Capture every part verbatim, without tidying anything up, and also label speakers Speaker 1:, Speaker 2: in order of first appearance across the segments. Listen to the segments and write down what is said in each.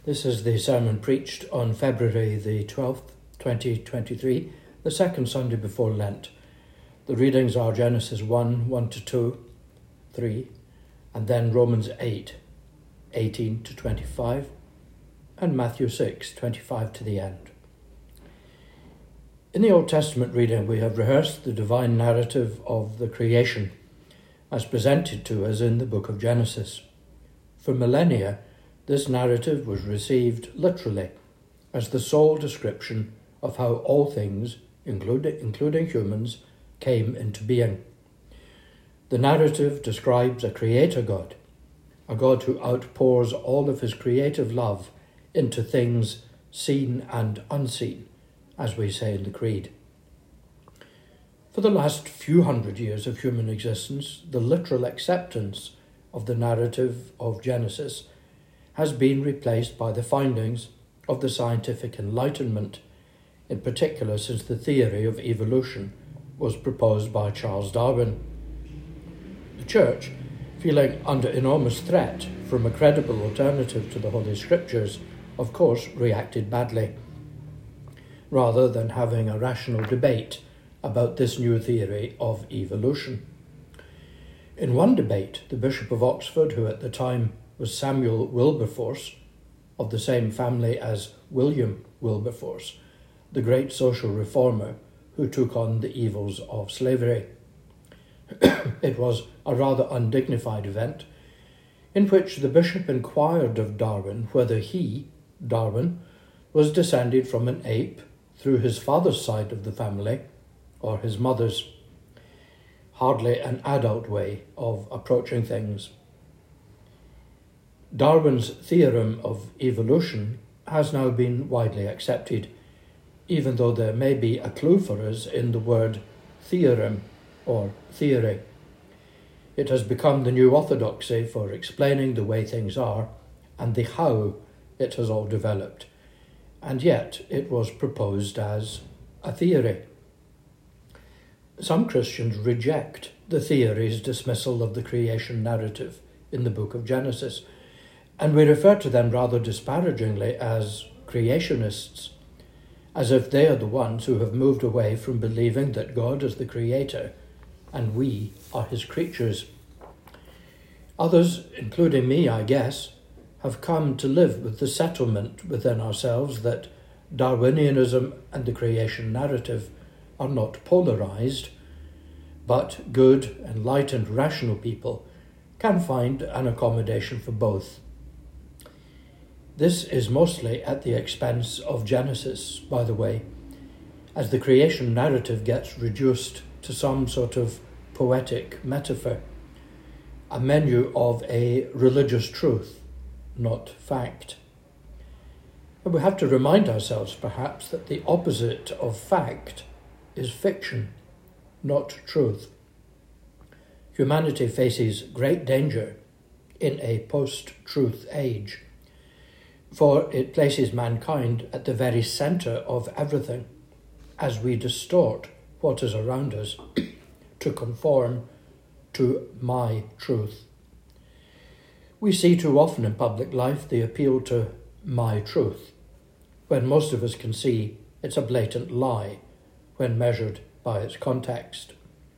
Speaker 1: This is the sermon preached on February the twelfth, twenty twenty-three, the second Sunday before Lent. The readings are Genesis one, one to two, three, and then Romans eight, eighteen to twenty-five, and Matthew six, twenty-five to the end. In the Old Testament reading, we have rehearsed the divine narrative of the creation as presented to us in the book of Genesis. For millennia, this narrative was received literally as the sole description of how all things, including, including humans, came into being. The narrative describes a creator God, a God who outpours all of his creative love into things seen and unseen, as we say in the Creed. For the last few hundred years of human existence, the literal acceptance of the narrative of Genesis has been replaced by the findings of the scientific Enlightenment, in particular since the theory of evolution was proposed by Charles Darwin. The Church, feeling under enormous threat from a credible alternative to the Holy Scriptures, of course reacted badly, rather than having a rational debate about this new theory of evolution. In one debate, the Bishop of Oxford, who at the time was Samuel Wilberforce, of the same family as William Wilberforce, the great social reformer who took on the evils of slavery. It was a rather undignified event in which the bishop inquired of Darwin whether he, Darwin, was descended from an ape through his father's side of the family or his mother's. Hardly an adult way of approaching things. Darwin's theorem of evolution has now been widely accepted, even though there may be a clue for us in the word theorem or theory. It has become the new orthodoxy for explaining the way things are and the how it has all developed, and yet it was proposed as a theory. Some Christians reject the theory's dismissal of the creation narrative in the book of Genesis, and we refer to them rather disparagingly as creationists, as if they are the ones who have moved away from believing that God is the creator and we are his creatures. Others, including me, I guess, have come to live with the settlement within ourselves that Darwinianism and the creation narrative are not polarized, but good, enlightened, rational people can find an accommodation for both. This is mostly at the expense of Genesis, by the way, as the creation narrative gets reduced to some sort of poetic metaphor, a menu of a religious truth, not fact. And we have to remind ourselves, perhaps, that the opposite of fact is fiction, not truth. Humanity faces great danger in a post-truth age, for it places mankind at the very centre of everything as we distort what is around us to conform to my truth. We see too often in public life the appeal to my truth, when most of us can see it's a blatant lie when measured by its context.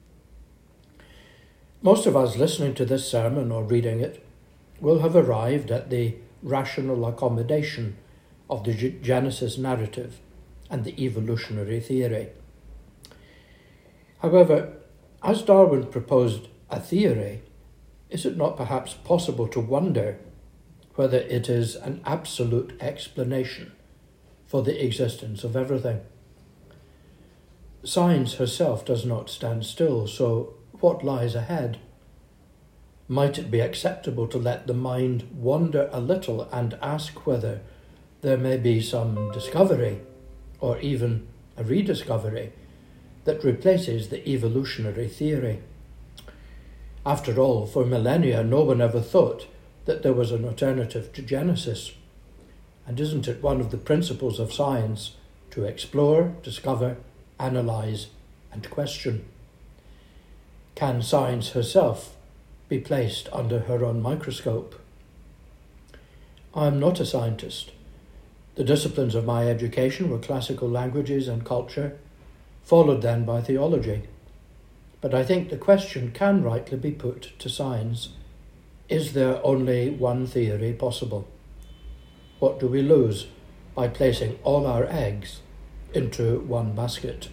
Speaker 1: Most of us listening to this sermon or reading it will have arrived at the rational accommodation of the Genesis narrative and the evolutionary theory. However, as Darwin proposed a theory, is it not perhaps possible to wonder whether it is an absolute explanation for the existence of everything? Science herself does not stand still, so what lies ahead? Might it be acceptable to let the mind wander a little and ask whether there may be some discovery, or even a rediscovery, that replaces the evolutionary theory? After all, for millennia, no one ever thought that there was an alternative to Genesis. And isn't it one of the principles of science to explore, discover, analyse, and question? Can science herself be placed under her own microscope? I am not a scientist. The disciplines of my education were classical languages and culture, followed then by theology. But I think the question can rightly be put to science. Is there only one theory possible? What do we lose by placing all our eggs into one basket?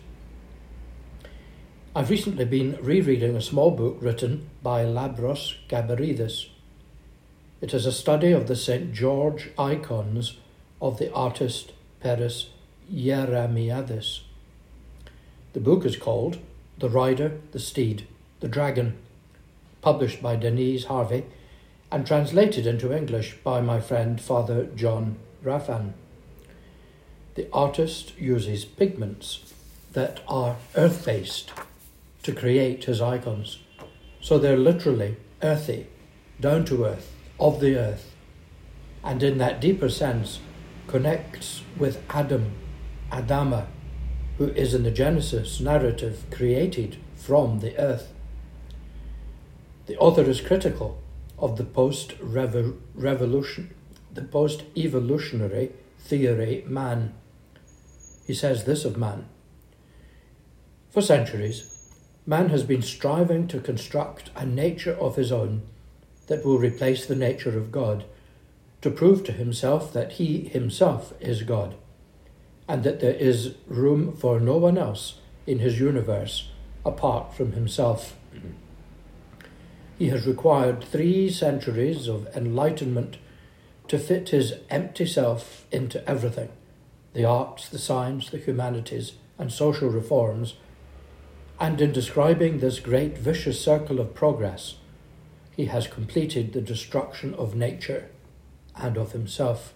Speaker 1: I've recently been rereading a small book written by Labros Gabaridis. It is a study of the Saint George icons of the artist Peres Jeremiadis. The book is called The Rider, the Steed, the Dragon, published by Denise Harvey and translated into English by my friend Father John Raffan. The artist uses pigments that are earth-based to create his icons, so they're literally earthy, down to earth, of the earth, and in that deeper sense connects with Adam, Adama, who is in the Genesis narrative created from the earth. The author is critical of the post-revolution, the post-evolutionary theory man. He says this of man: for centuries, man has been striving to construct a nature of his own that will replace the nature of God, to prove to himself that he himself is God, and that there is room for no one else in his universe apart from himself. He has required three centuries of enlightenment to fit his empty self into everything: the arts, the science, the humanities, and social reforms. And in describing this great vicious circle of progress, he has completed the destruction of nature and of himself.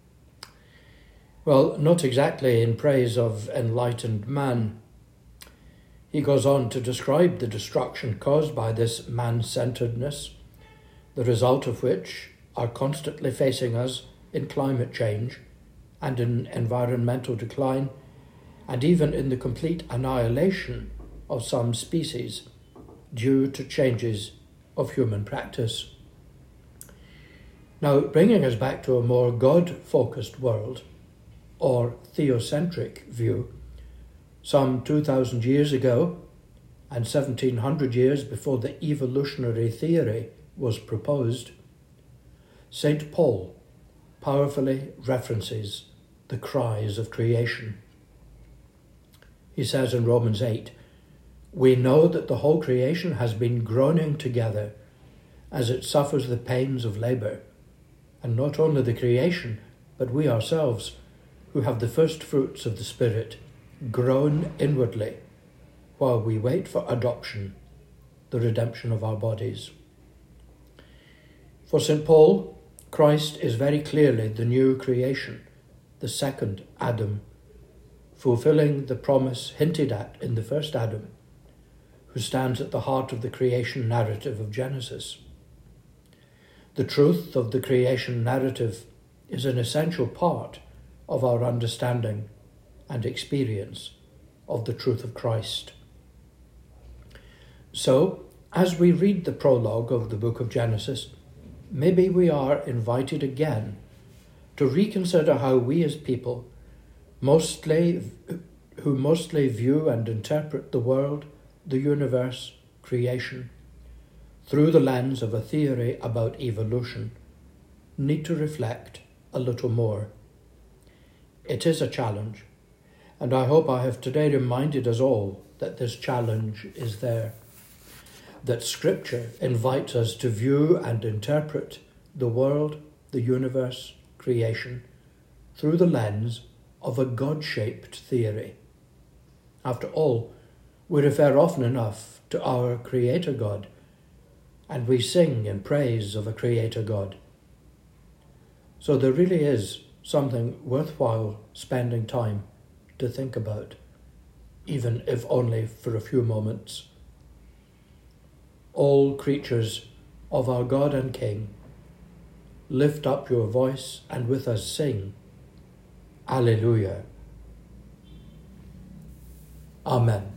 Speaker 1: Well, not exactly in praise of enlightened man. He goes on to describe the destruction caused by this man-centeredness, the result of which are constantly facing us in climate change and in environmental decline, and even in the complete annihilation of some species due to changes of human practice. Now, bringing us back to a more God-focused world, or theocentric view, some two thousand years ago and seventeen hundred years before the evolutionary theory was proposed, Saint Paul powerfully references the cries of creation. He says in Romans eight, "We know that the whole creation has been groaning together as it suffers the pains of labour, and not only the creation, but we ourselves, who have the first fruits of the Spirit, groan inwardly while we wait for adoption, the redemption of our bodies." For Saint Paul, Christ is very clearly the new creation, the second Adam, fulfilling the promise hinted at in the first Adam, who stands at the heart of the creation narrative of Genesis. The truth of the creation narrative is an essential part of our understanding and experience of the truth of Christ. So, as we read the prologue of the book of Genesis, maybe we are invited again to reconsider how we as people, mostly who mostly view and interpret the world, the universe, creation, through the lens of a theory about evolution, need to reflect a little more. It is a challenge, and I hope I have today reminded us all that this challenge is there, that Scripture invites us to view and interpret the world, the universe, creation, through the lens of a God-shaped theory. After all, we refer often enough to our Creator God, and we sing in praise of a Creator God. So there really is something worthwhile spending time to think about, even if only for a few moments. All creatures of our God and King, lift up your voice and with us sing, Alleluia. Amen.